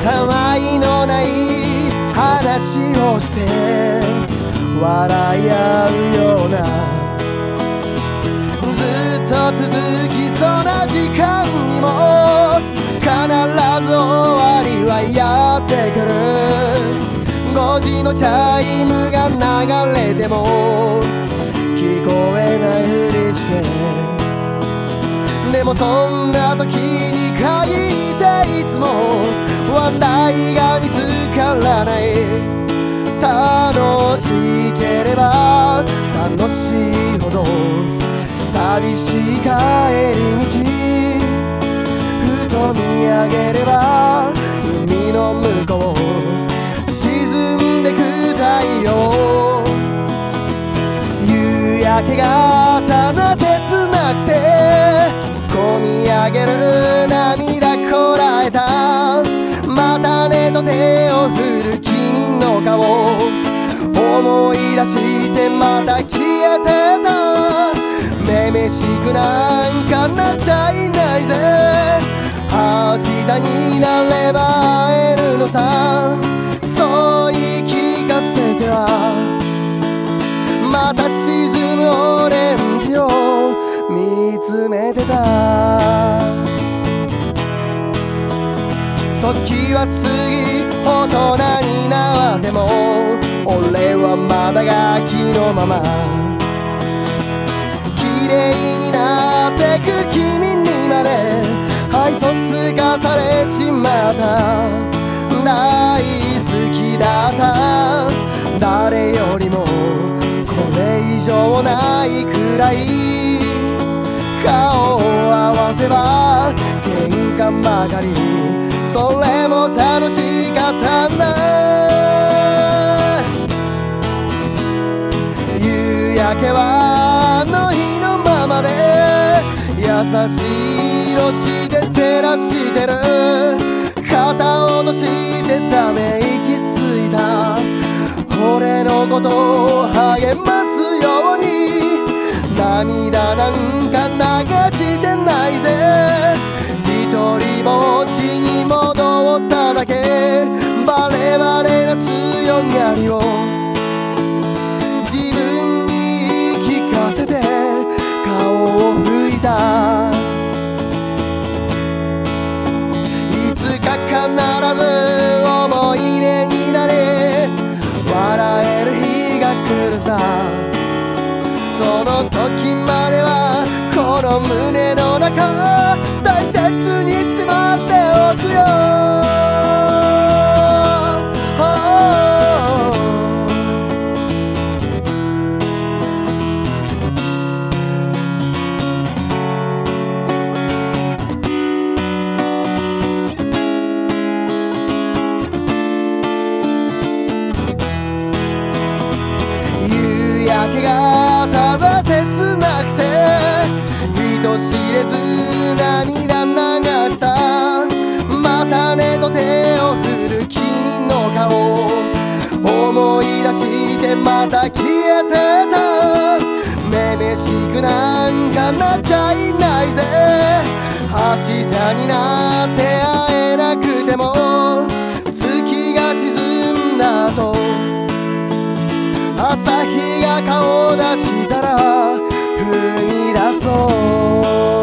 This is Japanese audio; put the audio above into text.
たわいのない話をして笑い合うような、ずっと続きそうな時間にも必ず終わりはやってくる。5時のチャイムが流れても聞こえないふりして、でもそんな時に限っていつも話題が見つからない。楽しければ楽しいほど寂しい帰り道、ふと見上げれば海の向こう沈んでく太陽。夕焼けがただ切なくてこみ上げる涙こらえた。またねと手を振る君の顔思い出してまた消えてた。めめしくなんかなっちゃいないぜ。明日になれば会えるのさ。そう言い聞かせてはまた沈むオレンジを見つめてた。時は過ぎ大人になっても俺はまだガキのまま。綺麗になってく君にまで愛想つかされちまった。大好きだった誰よりもこれ以上ないくらい。顔を合わせば喧嘩ばかり、それも楽しかったんだ。夕焼けはあの日のままで優しい色して照らしてる。肩落としてため息ついた。俺のことを励ますように涙なんか流してないぜ。一人ぼっちに戻っただけ。バレバレな強がりを自分に言い聞かせて顔を拭いた。いつか必ず思い出になれ笑える日が来るさ。その時まではこの胸の中大切にしまっておくよ。夕焼けがただ切なくて人知れず涙流した。またねと手を振る君の顔思い出してまた消えてた。めめしくなんかなっちゃいないぜ。明日になって会えなくても月が沈んだ後朝日が顔出したら踏み出そう。